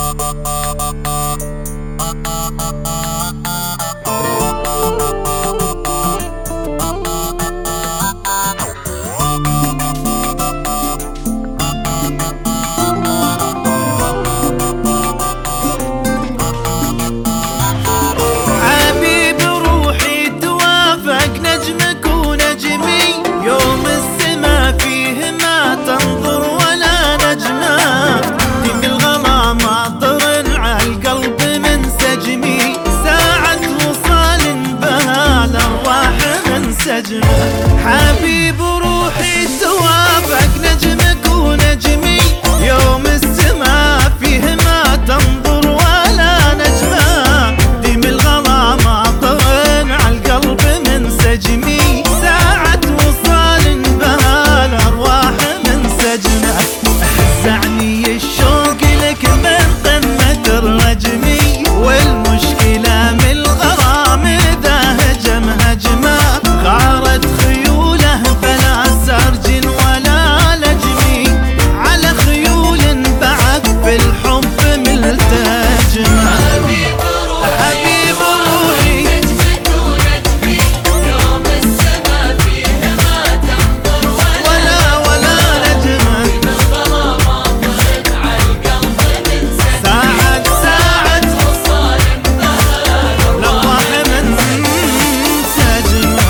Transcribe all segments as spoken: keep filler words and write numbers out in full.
حبيب روحي توافق نجمك ونجمي، يوم السما فيه ما تنظر ولا نجمة، ديم الغلا ماطر عالقلب من سجمي، ساعة وصال بها الأرواح من سجمة، هزعني الشوق لك من قمة الرجمي، والمشكلة من الغرام ذا هجم هجمة، غارت خيوله بلا سرج ولا لجمي، على خيول بعد في الحب ملتجمة. حبيب روحي نجمك ونجمي، يوم السما فيه ما تنظر ولا ولا نجمة، الغلا ماطر عالقلب من سجمي، ساعة ساعة وصال بها لواح من سجمة.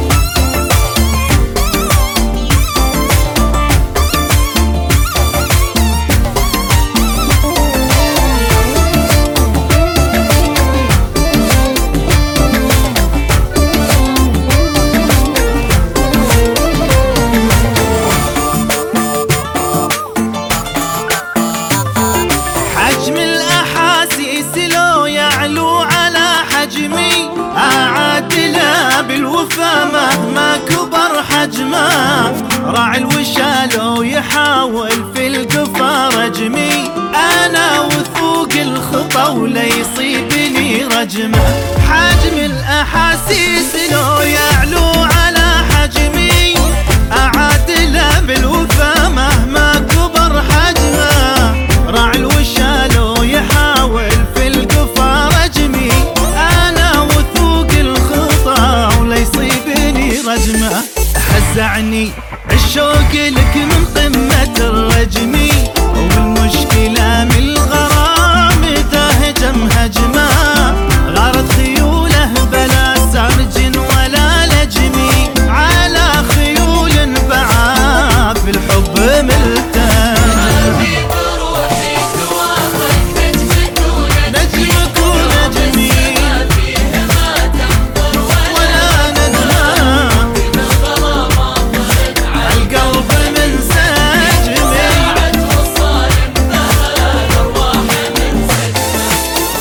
حجم الأحاسيس لو يعلو على حجمي، أعادله بالوفا مهما كبر حجمه، راعي الوشا لو يحاول في القفا رجمي، أنا وثوق الخطا ولا يصيبني رجمه، حجم الأحاسيس لو يعلو على حجمي، أعادله بالوفا مهما كبر حجمه، راعي الوشا لو يحاول في القفا رجمي، انا وثوق الخطا ولا يصيبني رجمه، هزعني الشوق لك من قمة الرجمي، والمشكلة من الغرام ذا هجم هجمه، غارت خيوله بلا سرج ولا لجمي، على خيول باعا في الحب ملتجمه. حبيب روحي توافق نجمك نجمك ونجمي، السما فيه ما تنظر ولا نجمة، الغلا ماطر عالقلب من سجمي، ساعة وصال بها الأرواح من سجمي.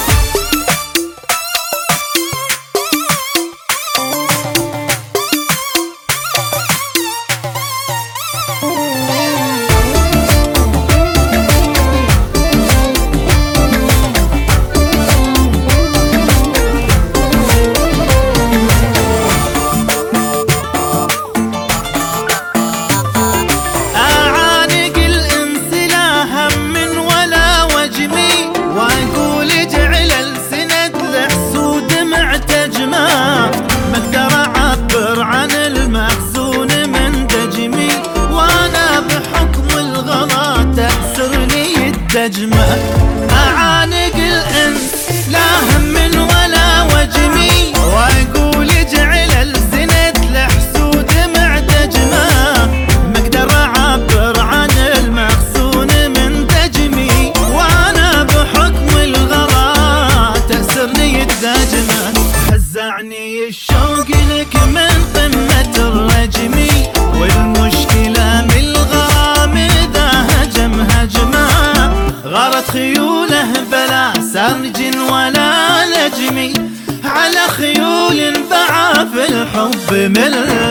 أعانق الإنس لا هم ولا وجمي، وأقول اجعل السند الحسود معتجمة، ما أقدر أعبر عن المخزون من دجمي، وأنا بحكم الغلا تأسرني الدجمة، أعانق الإنس لا هم ولا وجمي، وأقول اجعل السند الحسود معتجمة، ما أقدر أعبر عن المخزون من دجمي، وأنا بحكم الغلا تأسرني الدجمة، هزعني الشوق لك من قمة الرجمي، والمشكلة من الغرام ذا هجم هجمة، غارت خيوله بلا سرج ولا لجمي، على خيول باعا في الحب مل